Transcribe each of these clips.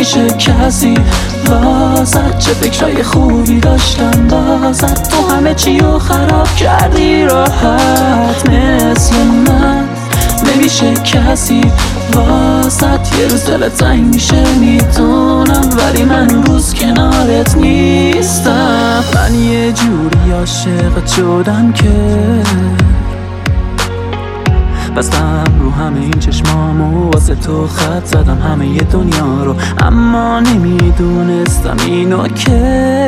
نمیشه کسی واسد. چه فکرهای خوبی داشتم واسد، تو همه چی رو خراب کردی راحت مثل من. نمیشه کسی واسد، یه روز دلت تنگ میشه میدونم، ولی من اون روز کنارت نیستم. من یه جوری عاشقت شدم که بستم رو همه این چشمامو، واسه تو خط زدم همه ی دنیا رو، اما نمیدونستم اینو که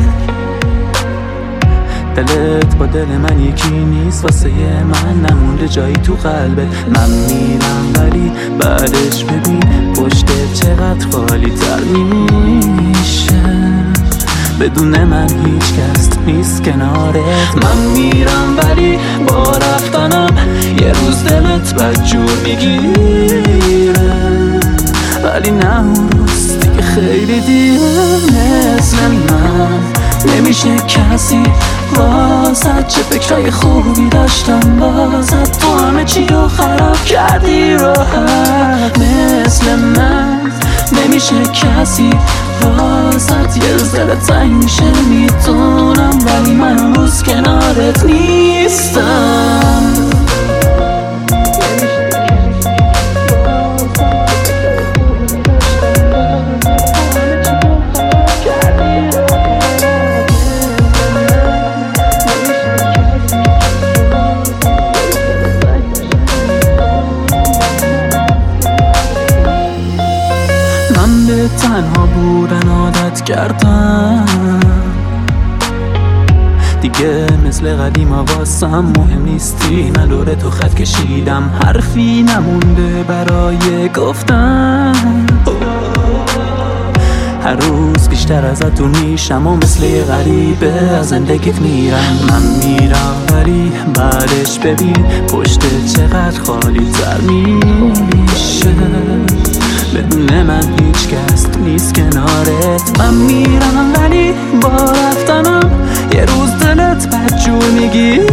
دلت با دل من یکی نیست. واسه من نمونده جایی تو قلبت. من میرم ولی بعدش ببین پشتت چقدر خالی تر میشه، بدون من هیچ کس نیست کنارت. من میرم ولی با رفتنم یه روز دلت بدجور میگیره، ولی نه اون روز دیگه خیلی دیره مثل من. نمیشه کسی واسد، چه فکرهای خوبی داشتم واسد، تو همه چی رو خراب کردی راحت مثل من. نمیشه کسی واسد، یه روز دلت تنگ میشه میدونم، ولی من اون روز کنارت نیستم. من به تنها بودن عادت کردم دیگه، مثل قدیما واسم مهم نیستی. من دور تو خط کشیدم، حرفی نمونده برای گفتن. هر روز بیشتر ازت دور میشم و مثل یه غریبه از زندگیت میرم. من میرم ولی بعدش ببین پشتت چقدر خالی تر میشه، بدون من هیچ کس نیست کنارت. من میرم ولی با رفتنم یه روز دلت بدجور میگیره،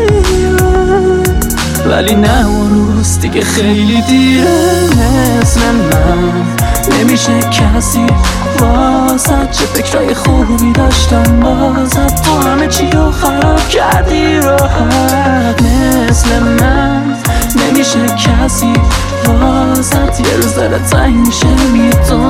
ولی نه اون روز دیگه خیلی دیره مثل من. نمیشه کسی واسد، چه فکرهای خوبی داشتم واسد، تو همه چی رو خراب کردی راحت مثل من. نمیشه کسی واسد، یه روز دلت تنگ میشه میدونم.